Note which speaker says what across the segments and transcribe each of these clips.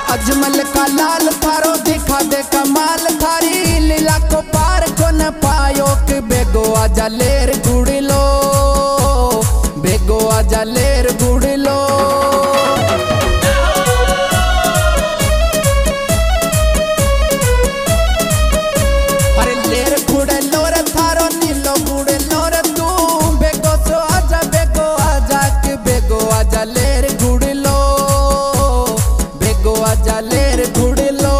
Speaker 1: अजमल का लाल थारो दिखा दे कमाल थारी लीला को पार को न पायो कि बेगो आजा लेर गुड़लो बेगो आजा लेर गुड़लो अरे लेर गुड़लो रे थारो नीलो गुड़लो रे तू बेगो सो आजा कि बेगो आजा लेर गुड़लो बेगो आजा लेर गुड़लो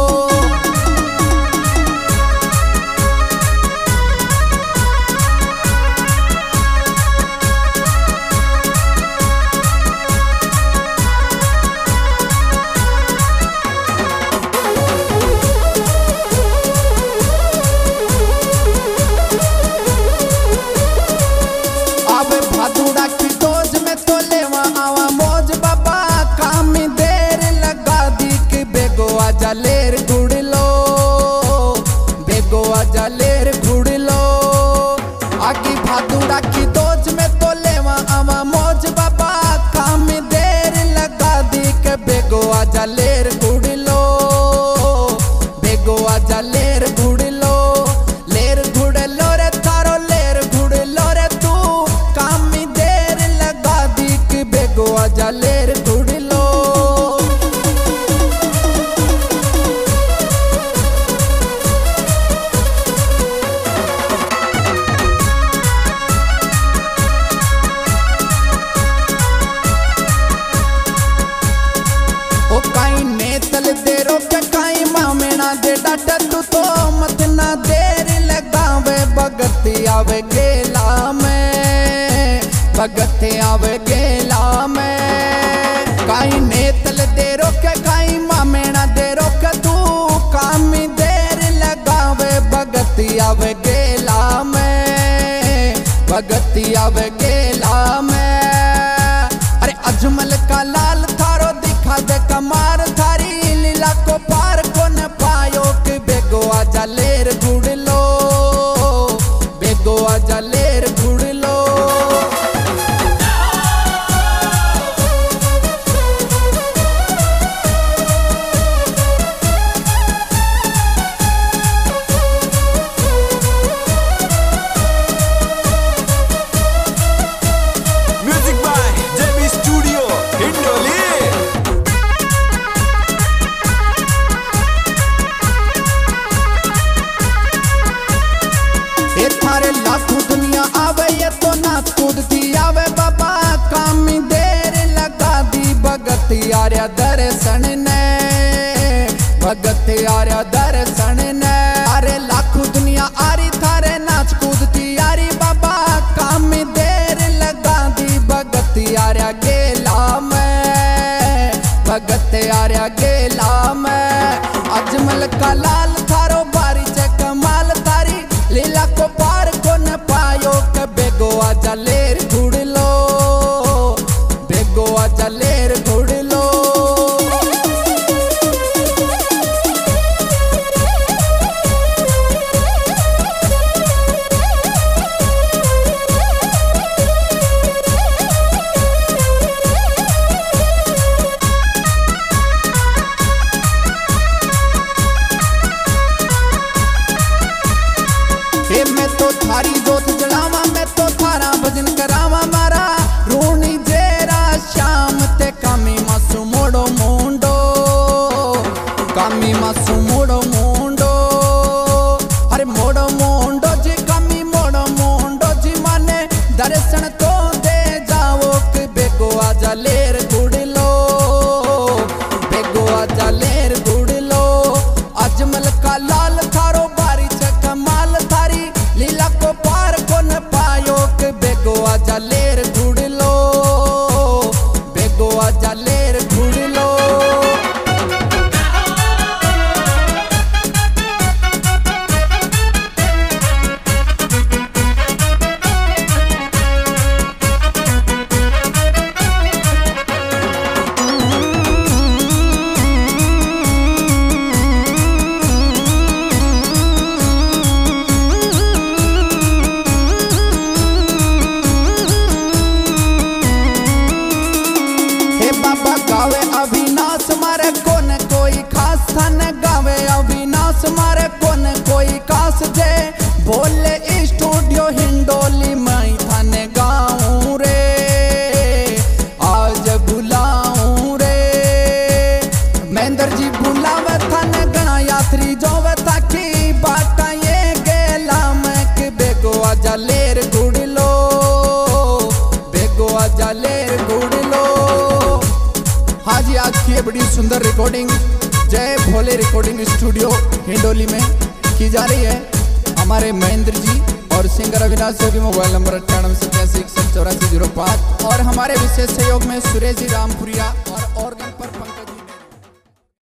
Speaker 1: भादुड़ा की दोज में तो लेवा आवा मौज बाबा कामी देर लगा दी कि बेगो आजा लेर गुड़लो बेगो आजा लेर गुड़लो आगी भादुड़ा की दोज में तो लेवा आवा मौज बाबा कामी देर लगा दी कि बेगो आजा लेर गुड़लो बेगो आजा लेर गुड़लो लेर गुड़लो रे थारो लेर गुड़लो रे तू कामी देर लगा दी कि बेगो आजा लेर गुड़लो ओ काई नेतल देरो के काई मामेना दे डाटा तू तो मत ना देर लगावे भगती आवे गेला में भगती आवे गेला में काई नेतल देरो के काई मामेना देरो के तू कामी देर लगावे भगती आवे गेला में भगती आवे गेला में अरे अजमल का लाल थारो दिखा दे कमार थारी लीला को पार को न पायो कि बेगो आजा लेर गुड़लो बेगो आजा लेर गुड़लो
Speaker 2: music by JB studio Hindoli
Speaker 1: ए थारे लाखों दुनिया आवे ये तो नाच कूदती आवे बाबा कामी देर लगा दी भगत आर्या दर्शन ने भगत आर्या दर्शन ने अरे लाखों दुनिया आरी थारे नाच कूदती आरी बाबा कामी देर लगा दी भगत आर्या गेला में भगत आर्या गेला में अजमल का लाल थारो बारी चे कमाल थारी लीला को पार को न पायो के बेगो आजा लेर गुड़लो बेगो आजा लेर गुड़लो हे मैं तो थारी जोत जलावा मैं तो थारा भजन करावा मारा रूणी जेरा श्याम ते कामी मासु मोड़ो मुंडो कामी मासु मोड़ो मुंडो अरे मोड़ो मुंडो जी कामी मोड़ो मुंडो जी माने दर्शन तो दे जाओ कि बेगो आजा लेर गुड़लो बेगो आजा लेर गुड़लो अजमल का लाल थारो बारी चे कमाल थारी लीला को पार को न पायो कि बेगो आजा लेर गुड़लो बेगो आजा लेर गुड़लो महेंद्र जी बुलावे था न गणा यात्री जोवे था की बाटा ये गेला में कि बेगो आजा लेर गुड़ लो, बेगो आजा लेर गुड़ लो। हाँ जी, आज की ये बड़ी सुंदर रिकॉर्डिंग जय भोले रिकॉर्डिंग स्टूडियो हिंडोली में की जा रही है। हमारे महेंद्र जी और singer Avinash Yogi, mobile number 9887 618405 और हमारे विशेष सहयोग में सुरेश जी रामपुरिया और